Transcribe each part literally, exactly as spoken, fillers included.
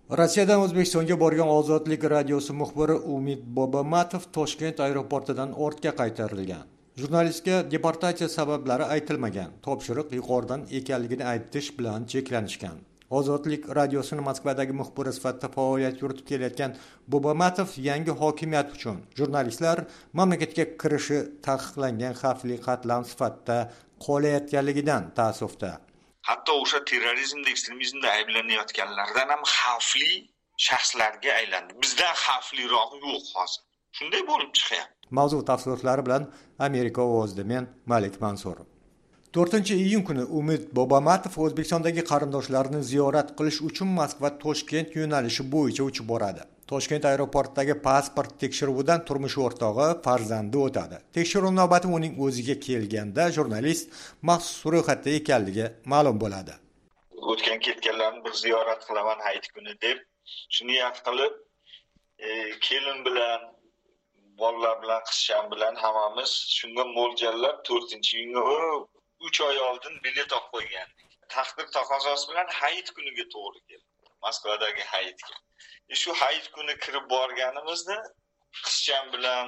Rossiyadan O'zbekistonga borgan Ozodlik radiosi muxbiri Umid Bobomatov Toshkent aeroportidan ortga qaytarilgan. Jurnalistga deportatsiya sabablari aytilmagan, topshiriq yuqoridan ekanligini aytish bilan cheklanishgan. Ozodlik radiosining Moskvadagi muxbiri sifatida faoliyat yuritib kelayotgan Bobomatov yangi hokimiyat uchun jurnalistlar mamlakatga kirishi taqiqlangan xavfli qatlam sifatida qolayotganligidan ta'ssufda. Hatto o'sha terrorizmda, ekstremizmda ayblanayotganlardan ham xavfli shaxslarga aylandi. Bizdan xavfliroq yo'q hozir. Shunday bo'lib chiqyapti. Mavzu tafsilotlari bilan Amerika ovozida men Malik Mansur. to'rtinchi iyun kuni Umid Bobomatov O'zbekistondagi qarindoshlarini ziyorat qilish uchun Moskva Toshkent yo'nalishi bo'yicha uchib boradi. Toshkent aeroportidagi pasport tekshiruvidan turmush o'rtog'i farzandi o'tadi. Tekshiruv navbati uning o'ziga kelganda jurnalist maxsus ro'yxatda ekanligi ma'lum bo'ladi. O'tgan ketganlarni bir ziyorat qilaman hayit kuni deb, shuni niyat qilib, e, kelin bilan, bolalar bilan, qizcham bilan hammamiz shunga mo'ljallab to'rtinchi iyunga uch oy oldin bilet olib qo'ygandik. Taqdir taqozosi bilan hayit kuniga to'g'ri keldi. Moskvadagi hayitga. E shu hayit kuni kirib borganimizda qizcham bilan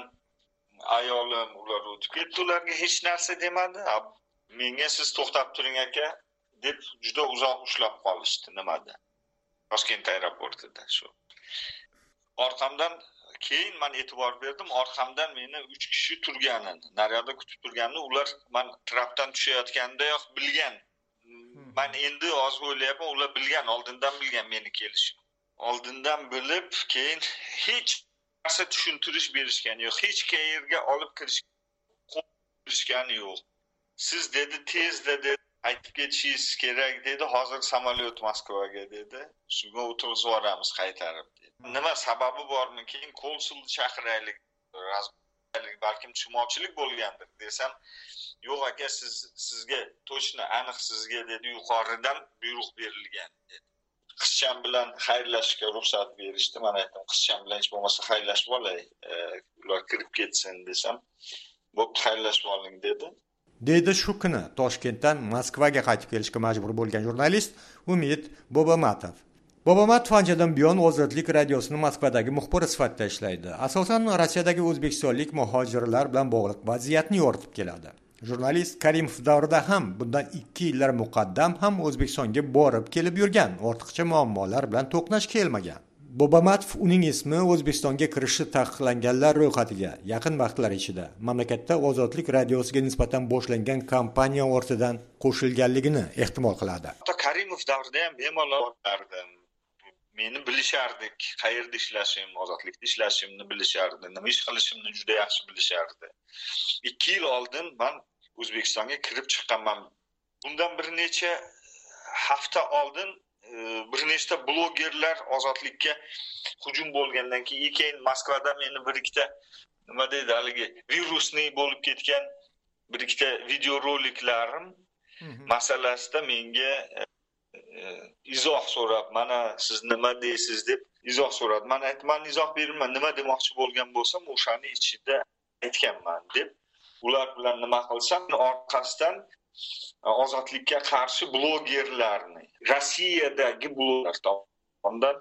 ayolim ular o'tib ketdi, ularga hech narsa demadi. Menga siz to'xtab turing aka deb juda uzoq ushlab qolishdi nimada? Toshkent aeroportida shu. Orqamdan keyin men e'tibor berdim, orqamdan meni uch kishi turganini, naryoqda kutib turganini ular men trapdan tushayotgandayoq bilgan. Men endi hozir o'ylayapman, ular bilgan, oldindan bilgan meni kelishim. Oldindan bilib, keyin hech narsa tushuntirish berishgan yo'q, hech qayerga olib kirishgan yo'q. Siz dedi tezda dedi aytib ketishingiz kerak dedi, hozir samolyot Moskvaga dedi. Shunga o'tirib boramiz qaytarib dedi. Nima sababi bormi? Keyin konsulni chaqiraylik, balkim tushunmovchilik bo'lgandir desam, yo'q aka siz sizga to'shni aniq sizga dedi yuqoridan buyruq berilgan dedi. Qizcham bilan xayrlashishga ruxsat berishdi. Men aytdim, qizcham bilan hech bo'lmasa xayrlashib olay, ular kirib ketsin desam, bo'pti xayrlashib oling dedi. Deydi shu kuni Toshkentdan Moskvaga qaytib kelishga majbur bo'lgan jurnalist Umid Bobomatov. Bobomatov anchadan buyon Ozodlik radiosining Moskvadagi muxbiri sifatida ishlaydi. Asosan Rossiyadagi o'zbekistonlik muhojirlar bilan bog'liq vaziyatni yoritib keladi. Jurnalist Karimov davrida ham bundan ikki yillar muqaddam ham O'zbekistonga borib kelib yurgan, ortiqcha muammolar bilan to'qnash kelmagan. Bobomatov uning ismi O'zbekistonga kirishi taqiqlanganlar ro'yxatiga yaqin vaqtlar ichida mamlakatda Ozodlik radiosiga nisbatan boshlangan kampaniya ortidan qo'shilganligini ehtimol qiladi. Hatto Karimov davrida ham bemalol borardim. Meni bilishardik, qayerda ishlashim, Ozodlikda ishlashimni bilishardi, nima ish qilishimni juda yaxshi bilishardi. ikki yil oldin men O'zbekistonga kirib chiqqanman. Bundan bir necha hafta oldin bir nechta blogerlar Ozodlikka hujum bo'lgandan keyin keyin Moskvada meni bir ikkita nima deydi haligi virusli bo'lib ketgan bir ikkita video roliklarim masalasida menga izoh so'rab, mana siz nima deysiz deb izoh so'radi. Men aytdim, men izoh bermayman, nima demoqchi bo'lgan bo'lsam o'shani ichida aytganman deb. Ular bilan nima qilsam, orqasidan Ozodlikka qarshi blogerlarni, Rossiyadagi blogerlar tomonidan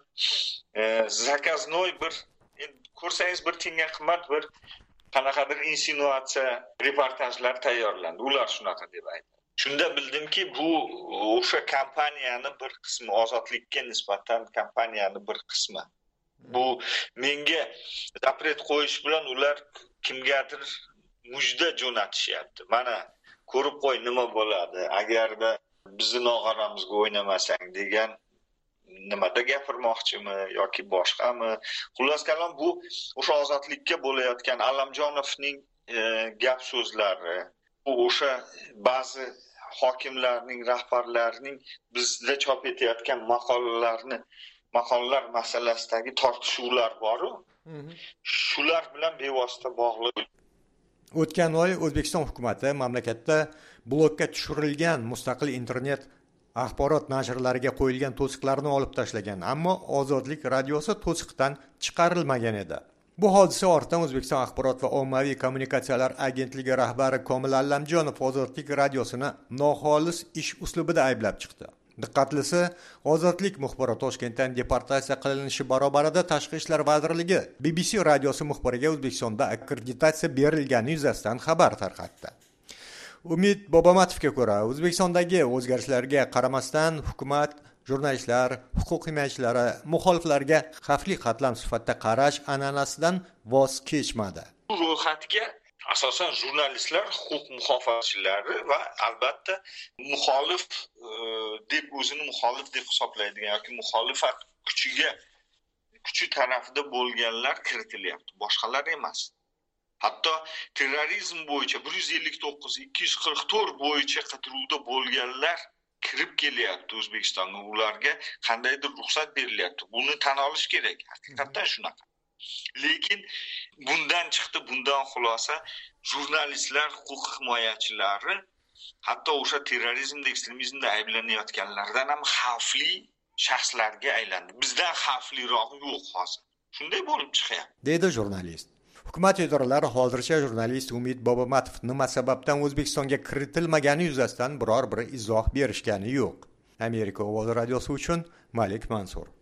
zakaznoy bir ko'rsangiz bir tinga qimmat bir qanaqadir insinuatsiya reportajlar tayyorlandi. Ular shunaqa deb aytdi. Shunda bildimki, bu o'sha kompaniyani bir qismi, Ozodlikka nisbatan kompaniyani bir qismi. Bu menga zapret qo'yish bilan ular kimgadir mujda jo'natishyapti. Mana ko'rib qo'y nima bo'ladi agarda bizni nog'oramizga o'ynamasang degan nimada gapirmoqchimi yoki boshqami? Xullas kalom bu o'sha Ozodlikka bo'layotgan Allamjonovning e, gap so'zlari, bu o'sha ba'zi hokimlarning, rahbarlarning bizda chop etayotgan maqolalarni, maqolalar masalasidagi tortishuvlar bor-ku. Shular bilan bevosita bog'liq. O'tgan oy O'zbekiston hukumatı mamlakatda blokka tushirilgan mustaqil internet axborot nashrlariga qo'yilgan to'siqlarni olib tashlagan, ammo Ozodlik radiosi to'siqdan chiqarilmagan edi. Bu hodisa ortidan O'zbekiston axborot va ommaviy kommunikatsiyalar agentligi rahbari Komil Allamjonov Ozodlik radiosini noxolis ish uslubida ayblab chiqdi. Diqqatlisi, Ozodlik muxbiri Toshkentdan deportatsiya qilinishi barobarida Tashqi ishlar vazirligi B B C radiosi muxbiriga O'zbekistonda akkreditatsiya berilgani yuzasidan xabar tarqatdi. Umid Bobomatovga ko'ra, O'zbekistondagi o'zgarishlarga qaramasdan hukumat jurnalistlar, huquq himoyachilari muxoliflarga xavfli qatlam sifatida qarash an'anasidan voz kechmadi. Bu ro'yxatga asosan jurnalistlar, huquq muhofazachilari va albatta muxolif deb o'zini muxolif deb hisoblaydigan yoki muxolifat kuchiga kuchi tarafida bo'lganlar kiritilyapti, boshqalar emas. Hatto terrorizm bo'yicha bir yuz ellik to'qqiz ikki yuz qirq to'rt bo'yicha qidiruvda bo'lganlar kirib kelyapti O'zbekistonga. Ularga qandaydir ruxsat berilyapti. Buni tan olish kerak. Haqiqatan shunaqa. Lekin bundan chiqdi, bundan xulosa jurnalistlar, huquq himoyachilari hatto o'sha terrorizmda, ekstremizmda ayblanayotganlardan ham xavfli shaxslarga aylandi. Bizdan xavfliroq yo'q hozir. Shunday bo'lib chiqyapti, dedi jurnalist. Hukumat idoralari hozircha jurnalist Umid Bobomatov nima sababdan O'zbekistonga kiritilmagani yuzasidan biror bir izoh berishgani yo'q. Amerika ovozi radiosi uchun Malik Mansur.